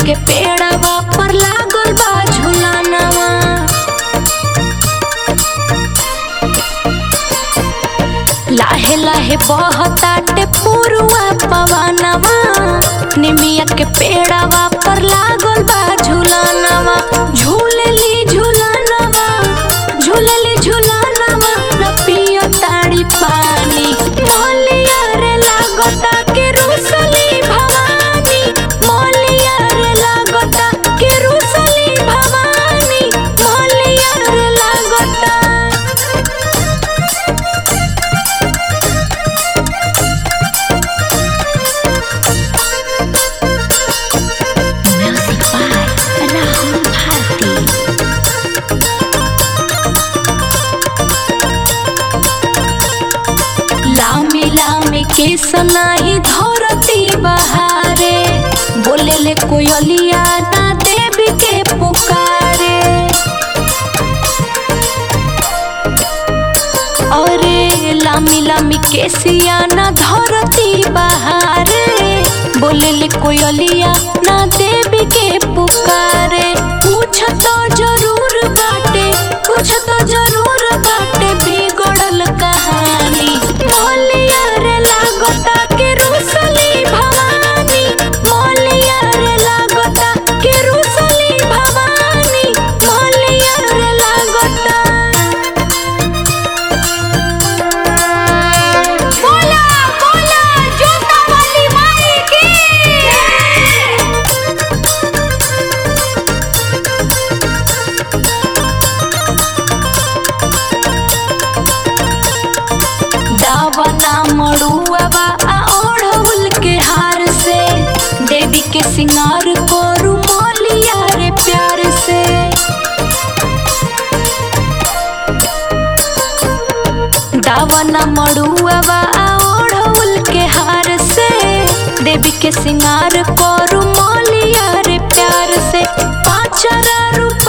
के पेड़वा पर लागल बा झुलानवा। लाहे लाहे बहताटे पुरुआ पवनवा। निमिया के पेड़वा पर लागल बा झुलानवा। झूलली झुलानवा, झूलली झुलानवा, रपियो ताड़ी पानी। मोलिया रे लागता के रुसली भवानी। मोलिया रे लागता के रुसली भवानी। मोलिया रे लागता। Music by Rahul Bharti। लामी लामी के सनाही धरती बहारे। बोले ले कोयलिया ना देवी के पुकारे। अरे लामी लामी के सिया ना धरती बहारे। बोले ले कोयलिया ना देवी के पुकारे। कुछ तो जरूर बाटे, कुछ तो जरूर बाटे बिगड़ल कहानी। मोलिया रे लागता के रुसली भवानी। मोलिया रे लागता के रुसली भवानी। मोलिया रे लागता। बोला बोला जोता वाली माई की। दावना मड़ुआवा आ ओढ़ौल के हार से। देवी के सिंगार करू मोलिया रे प्यार से। दावना मड़ुआवा आ ओढ़ौल के हार से। देवी के सिंगार करू मोलिया रे प्यार से। पाँचरा रूप